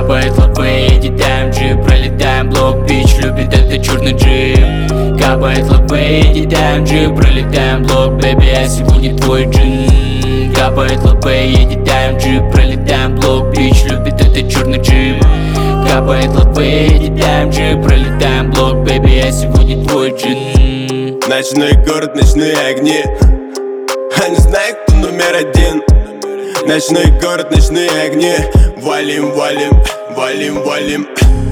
Капает лапы, едем джип, пролетаем блок, бич любит это черный джип. Капает лапы, едем джип, пролетаем блок, бэби, я сегодня твой джин. Капает лапы, едем джип, пролетаем блок, бич любит это черный джип. Капает лапы, едем джип, пролетаем блок, бэби, я сегодня твой джин. Ночной город, ночные огни, они знают, кто номер один. Ночной город, ночные огни, валим, валим, валим, валим.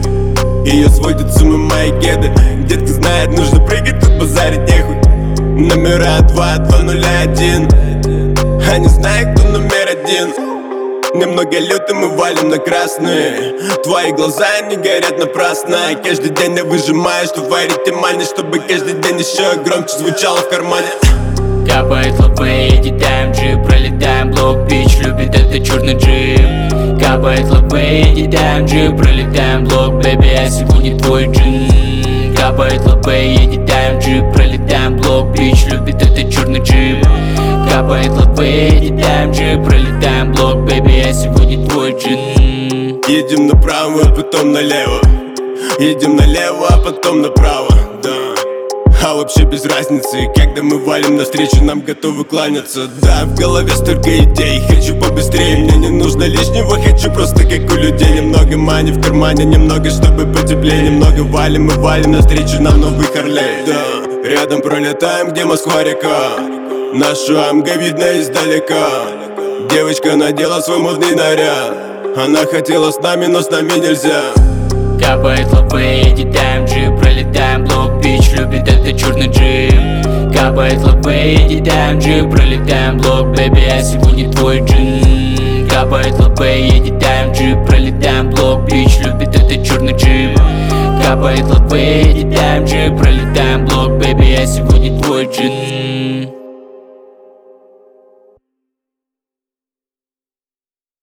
Ее сводят с ума мои кеды. Детка знает, нужно прыгать, тут базарить нехуй. Номера 2, 2, 0, 1. Они знают, кто номер один. Немного люто, мы валим на красные. Твои глаза, они горят напрасно. Каждый день я выжимаю, что варить мани, чтобы каждый день еще громче звучало в кармане. Капает лапы, едем джип, пролетаем блок, бич любит это черный джип. Капает лапы, едем джип, пролетаем блок, бэби, я сегодня твой джин. Капает лапы, едем джип, пролетаем блок, бич любит это черный джип. Капает лапы, едем джип, пролетаем блок, бэби, я сегодня твой джин. Едем направо, а потом налево. Едем налево, а потом направо, да. А вообще без разницы, когда мы валим навстречу, нам готовы кланяться. Да, в голове столько идей, хочу побыстрее, мне не нужно лишнего, хочу просто как у людей. Немного мани в кармане, немного, чтобы потеплее. Немного валим, мы валим навстречу, нам новый Харлей, да. Рядом пролетаем, где Москва-река, нашу АМГ видно издалека. Девочка надела свой модный наряд, она хотела с нами, но с нами нельзя. Капает лапы, едем джип, пролетаем блок, бич любит это черный джип. Капает лапы, едем джип, пролетаем блок, бэби, я сегодня твой джин. Капает лапы, едем джип, пролетаем блок, бич любит это черный джип. Капает лапы, едем джип, пролетаем блок, бэби, я сегодня твой джин.